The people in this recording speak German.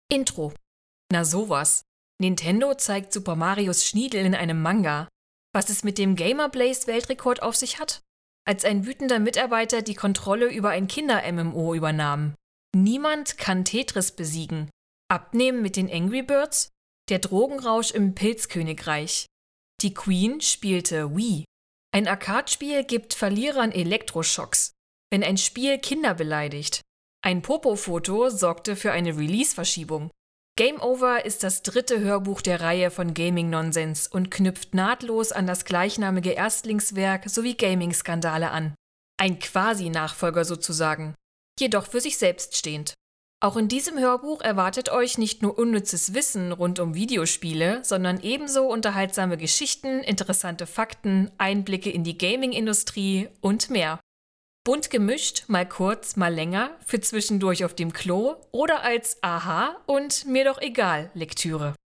Intro. Na sowas. Nintendo zeigt Super Marios Schniedel in einem Manga. Was es mit dem Gamer Blaze Weltrekord auf sich hat? Als ein wütender Mitarbeiter die Kontrolle über ein Kinder-MMO übernahm. Niemand kann Tetris besiegen. Abnehmen mit den Angry Birds? Der Drogenrausch im Pilzkönigreich. Die Queen spielte Wii. Ein Arcade-Spiel gibt Verlierern Elektroschocks. Wenn ein Spiel Kinder beleidigt. Ein Popo-Foto sorgte für eine Release-Verschiebung. Game Over ist das 3. Hörbuch der Reihe von Gaming Nonsens und knüpft nahtlos an das gleichnamige Erstlingswerk sowie Gaming-Skandale an. Ein Quasi-Nachfolger sozusagen, jedoch für sich selbst stehend. Auch in diesem Hörbuch erwartet euch nicht nur unnützes Wissen rund um Videospiele, sondern ebenso unterhaltsame Geschichten, interessante Fakten, Einblicke in die Gaming-Industrie und mehr. Bunt gemischt, mal kurz, mal länger, für zwischendurch auf dem Klo oder als Aha und mir doch egal Lektüre.